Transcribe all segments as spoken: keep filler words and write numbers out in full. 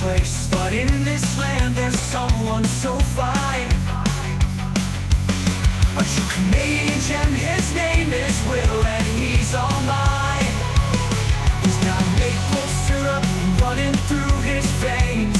place, but in this land there's someone so fine. A true Canadian gem, his name is Will, and he's all mine. He's got maple syrup running through his veins.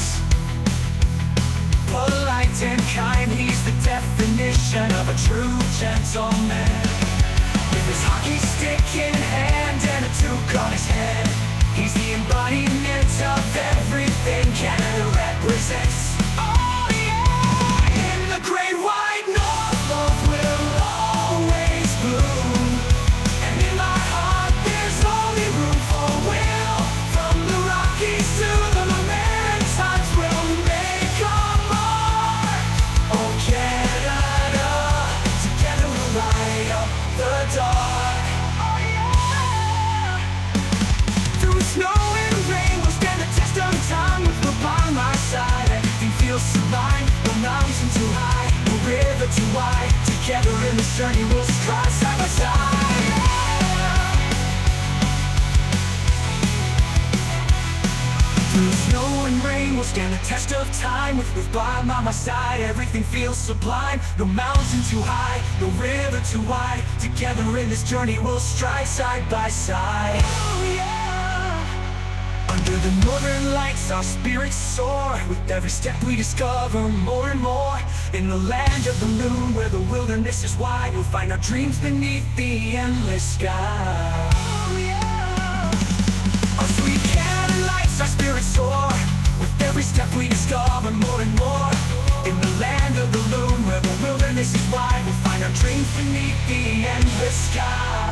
Polite and kind, he's the definition of a true gentleman. With his hockey stick in hand and a toque on his head, he's the embodiment of everything Canada represents. Oh yeah! In the great white north, love will always bloom. And in my heart there's only room for Will. From the Rockies to the Maritimes, we'll make a mark. Oh Canada, together we'll light up the dark. Oh yeah! Through snow and rain, we'll stand the test of time. With Will by my side, everything feels sublime. No mountain too high, no river too wide. Together in this journey we'll strive side by side. Through snow and rain, we'll stand the test of time. With Will by my side, everything feels sublime. No mountain too high, no river too wide. Together in this journey we'll strive side by side. Oh yeah! Under the northern lights our spirits soar. With every step we discover more and more. In the land of the moon where the wilderness is wide, we'll find our dreams beneath the endless sky. Oh yeah! Our sweet Canada lights our spirits soar. With every step we discover more and more. In the land of the moon where the wilderness is wide, we'll find our dreams beneath the endless sky.